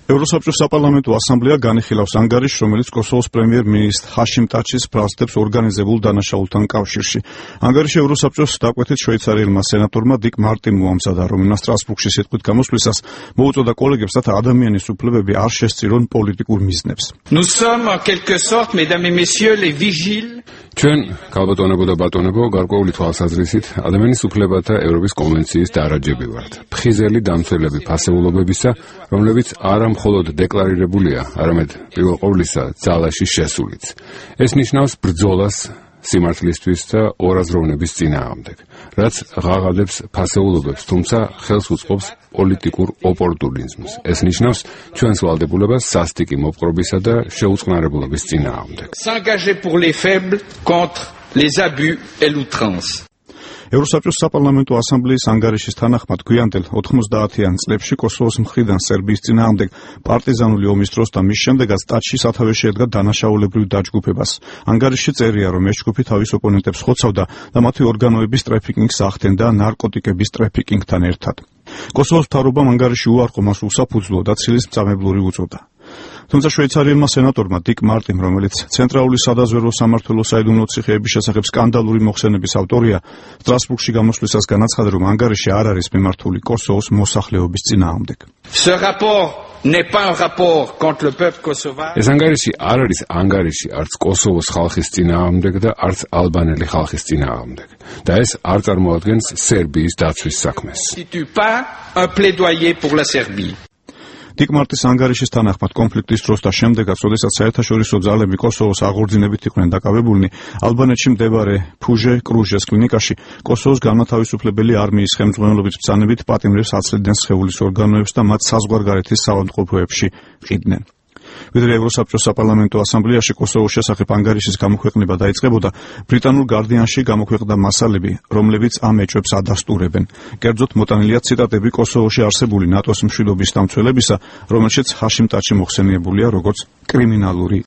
ევროსაბჭოს საპარლამენტო ასამბლეა განიხილავს ანგარიშს, რომელიც კოსოვოს პრემიერ-მინისტრ ჰაშიმ ტაჩის ბრალსდებს ორგანიზებულ დანაშაულთან კავშირში. ანგარიში ევროსაბჭოს დაკვეთით შვეიცარიელმა სენატორმა დიკ მარტიმ მოამზადა, რომელმაც სტრასბურგში სიტყვით გამოსვლისას მოუწოდა კოლეგებს, რათა ადამიანის უფლებები არ შესწირონ პოლიტიკურ მიზნებს. Nous sommes en quelque sorte, mesdames et messieurs, les vigiles. ჩვენ, ქალბატონებო და ბატონებო, გარკვეული თვალსაზრისით ადამიანის უფლებათა ევროპის კონვენციის დარაჯები ვართ. ფხიზელი დამცველები ფასეულობებისა, რომლებიც არა მხოლოდ დეკლარირებულია, არამედ პირველ ყოვლისა ძალაში შესულიც. ეს ნიშნავს ბრძოლას სიმართლისთვის და ორაზროვნების წინააღმდეგ, რაც ღაღადებს ფასეულობებს, თუმცა ხელს უწყობს პოლიტიკურ ოპორტუნიზმს. ეს ნიშნავს ჩვენს ვალდებულებას სასტიკი მოპყრობისა და შეუწყნარებულობის წინააღმდეგ. S'engager pour les faibles contre les abus et l'outrance. ევროსაბჭოს საპარლამენტო ასამბლეის ანგარიშის თანახმად გვიანდელ 90-იან წლებში კოსოვოს მხრიდან სერბიის წინააღმდეგ პარტიზანული ომის დროს და მის შემდეგაც ტაჩი სათავეში შედგა დანაშაულებრივ დაჯგუფებას. ანგარიშში წერია, რომ ეს ჯგუფი თავის ოპონენტებს ხოცავდა და მათი ორგანოების ტრაფიკინგს ახდენდა ნარკოტიკების ტრაფიკინგთან ერთად. კოსოვოს მთავრობამ ანგარიში უარყო, მას უსაფუძვლო და ცილის მწამებლური უწოდა. თუმცა შვეიცარიელმა სენატორმა დიკ მარტიმ, რომელიც ცენტრალური სადაზვერვო სამმართველოს საიდუმლო ციხეების შესახებ სკანდალური მოხსენების ავტორია, სტრასბურგში გამოსვლისას განაცხადა, რომ ანგარიში არ არის მიმართული კოსოვოს მოსახლეობის წინააღმდეგ. Ce rapport n'est pas un rapport contre le peuple kosovar. ეს ანგარიში არ არის ანგარიში არც კოსოვოს ხალხის წინააღმდეგ და არც ალბანელი ხალხის წინააღმდეგ. და ეს არ წარმოადგენს სერბიის დაცვის საქმეს. Constitue pas un plaidoyer pour la Serbie. დიკ მარტის ანგარიშის თანახმად კონფლიქტის დროს და შემდეგაც, როდესაც საერთაშორისო ძალები კოსოვოს აღორძინებით იყვნენ დაკავებულნი, ალბანეთში მდებარე ფუჟე კრუჟეს კლინიკაში კოსოვოს განმათავისუფლებელი არმიის ხელმძღვანელობის ბრძანებით პატიმრებს აცლიდნენ სხეულის ორგანოებს და მათ საზღვარგარეთის საავადმყოფოებში ყიდნენ. ვიდრე ევროსაბჭოს საპარლამენტო ასამბლეაში კოსოვოს შესახებ ანგარიშის გამოქვეყნება დაიწყებოდა, ბრიტანულ გარდიანში გამოქვეყნდა მასალები, რომლებიც ამ ეჭვებს ადასტურებენ. კერძოდ მოტანილია ციტატები კოსოვოში არსებული ნატოს მშვიდობის დამცველებისა, რომელშიც ჰაშიმ ტაჩი მოხსენიებულია როგორც კრიმინალური